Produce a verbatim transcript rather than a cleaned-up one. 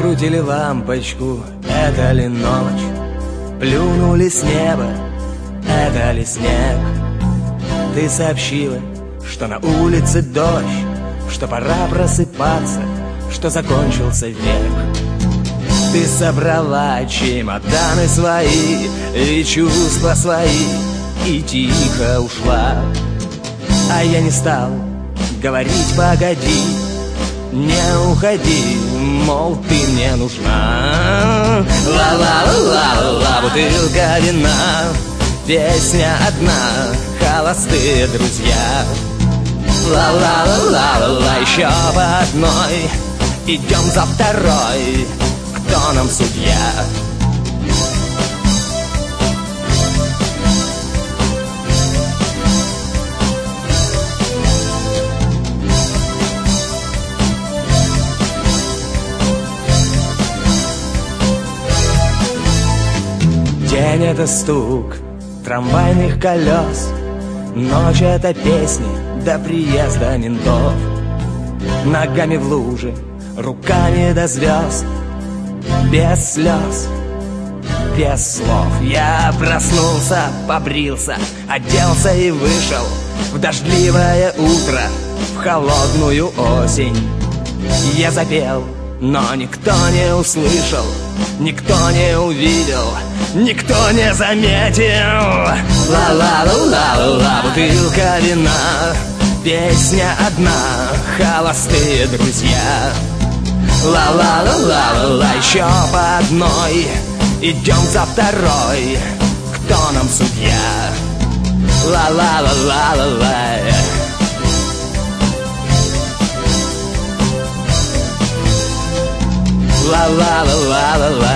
Подкрутили лампочку, это ли ночь? Плюнули с неба, это ли снег? Ты сообщила, что на улице дождь, что пора просыпаться, что закончился век. Ты собрала чемоданы свои и чувства свои и тихо ушла. А я не стал говорить погоди, не уходи, мол, ты мне нужна. Ла-ла-ла-ла-ла, бутылка вина, песня одна, холостые друзья. Ла-ла-ла-ла-ла, еще по одной, идем за второй, кто нам судья? День — это стук трамвайных колес, ночь — это песни до приезда ментов. Ногами в луже, руками до звезд, без слез, без слов. Я проснулся, побрился, оделся и вышел в дождливое утро, в холодную осень. Я запел, но никто не услышал, никто не увидел, никто не заметил. Ла-ла-ла-ла-ла, бутылка вина, песня одна, холостые друзья. Ла-ла-ла-ла-ла, еще по одной, идем за второй, кто нам судья? Ла-ла-ла-ла-ла-ла. Ла-ла-ла-ла-ла-ла.